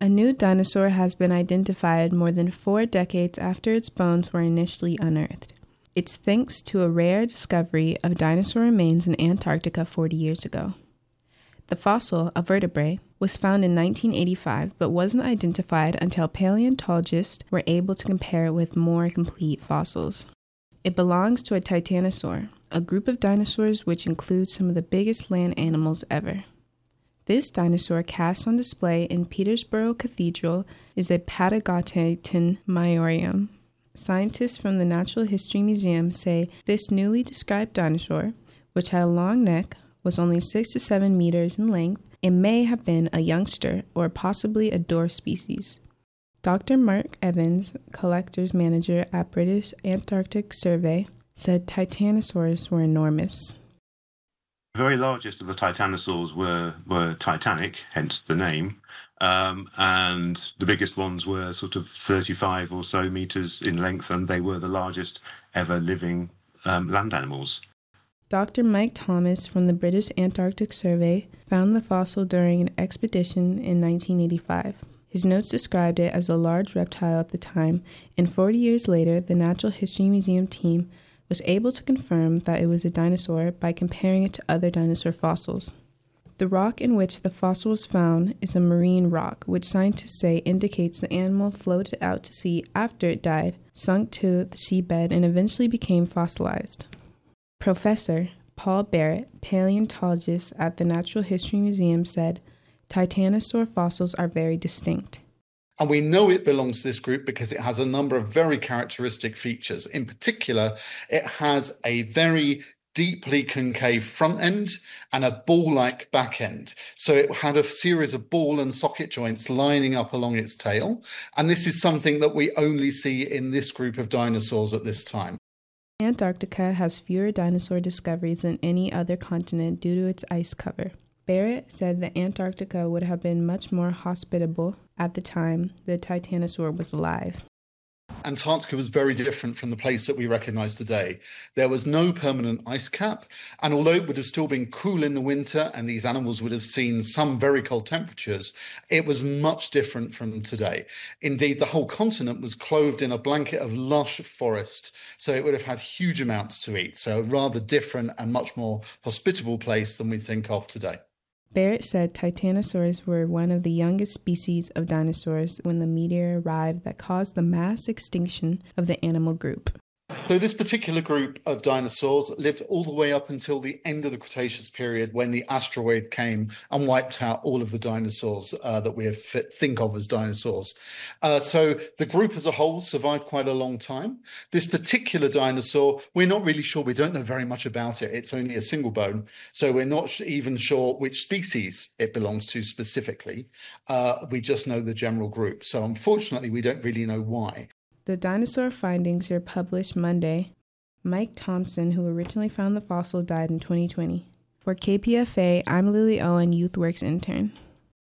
A new dinosaur has been identified more than 4 decades after its bones were initially unearthed. It's thanks to a rare discovery of dinosaur remains in Antarctica 40 years ago. The fossil, a vertebrae, was found in 1985 but wasn't identified until paleontologists were able to compare it with more complete fossils. It belongs to a titanosaur, a group of dinosaurs which includes some of the biggest land animals ever. This dinosaur cast on display in Petersburg Cathedral is a Patagotitan Maiorium. Scientists from the Natural History Museum say this newly described dinosaur, which had a long neck, was only 6 to 7 meters in length, and may have been a youngster or possibly a dwarf species. Dr. Mark Evans, collector's manager at British Antarctic Survey, said titanosaurs were enormous. The very largest of the titanosaurs were titanic, hence the name, and the biggest ones were sort of 35 or so meters in length, and they were the largest ever living land animals. Dr. Mike Thomas from the British Antarctic Survey found the fossil during an expedition in 1985. His notes described it as a large reptile at the time, and 40 years later, the Natural History Museum team was able to confirm that it was a dinosaur by comparing it to other dinosaur fossils. The rock in which the fossil was found is a marine rock, which scientists say indicates the animal floated out to sea after it died, sunk to the seabed, and eventually became fossilized. Professor Paul Barrett, paleontologist at the Natural History Museum, said, "Titanosaur fossils are very distinct." And we know it belongs to this group because it has a number of very characteristic features. In particular, it has a very deeply concave front end and a ball-like back end. So it had a series of ball and socket joints lining up along its tail. And this is something that we only see in this group of dinosaurs at this time. Antarctica has fewer dinosaur discoveries than any other continent due to its ice cover. Barrett said that Antarctica would have been much more hospitable at the time the titanosaur was alive. Antarctica was very different from the place that we recognize today. There was no permanent ice cap, and although it would have still been cool in the winter and these animals would have seen some very cold temperatures, it was much different from today. Indeed, the whole continent was clothed in a blanket of lush forest, so it would have had huge amounts to eat. So a rather different and much more hospitable place than we think of today. Barrett said titanosaurs were one of the youngest species of dinosaurs when the meteor arrived that caused the mass extinction of the animal group. So this particular group of dinosaurs lived all the way up until the end of the Cretaceous period when the asteroid came and wiped out all of the dinosaurs that we think of as dinosaurs. So the group as a whole survived quite a long time. This particular dinosaur, we're not really sure. We don't know very much about it. It's only a single bone. So we're not even sure which species it belongs to specifically. We just know the general group. So unfortunately, we don't really know why. The dinosaur findings were published Monday. Mike Thompson, who originally found the fossil, died in 2020. For KPFA, I'm Lily Owen, YouthWorks intern.